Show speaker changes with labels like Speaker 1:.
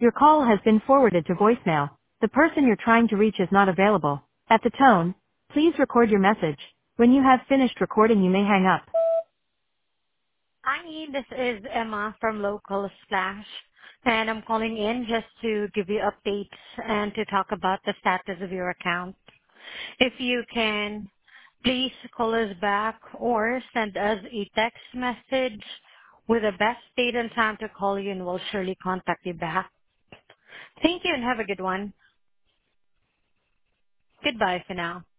Speaker 1: Your call has been forwarded to voicemail. The person you're trying to reach is not available. At the tone, please record your message. When you have finished recording, you may hang up.
Speaker 2: Hi, this is Emma from Local Splash, and I'm calling in just to give you updates and to talk about the status of your account. If you can, please call us back or send us a text message with the best date and time to call you, and we'll surely contact you back. Thank you and have a good one. Goodbye for now.